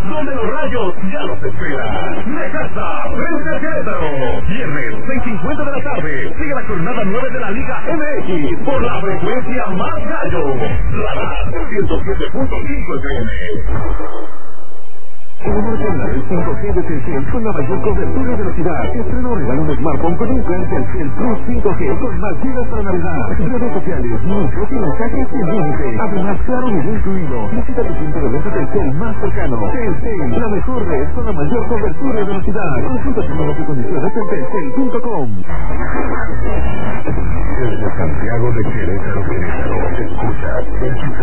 donde los rayos ya los esperan. Necaxa, frente a Querétaro. Viernes, 6:50 de la tarde. Sigue la jornada 9 de la Liga MX por la frecuencia más gallo. Radar 107.5 FM. Promocionar el 5G de Telcel con la mayor cobertura de velocidad. Estreno regalo un smartphone con un plan Telcel Plus 5G con más gigas para navegar. Redes sociales, muchos y mensajes sin límite. Además, claro video incluido. Visita tu punto de venta Telcel más cercano. Telcel, la mejor red con la mayor cobertura de velocidad. Consulta tecnología y condiciones en telcel.com. Desde Santiago de Querétaro, escucha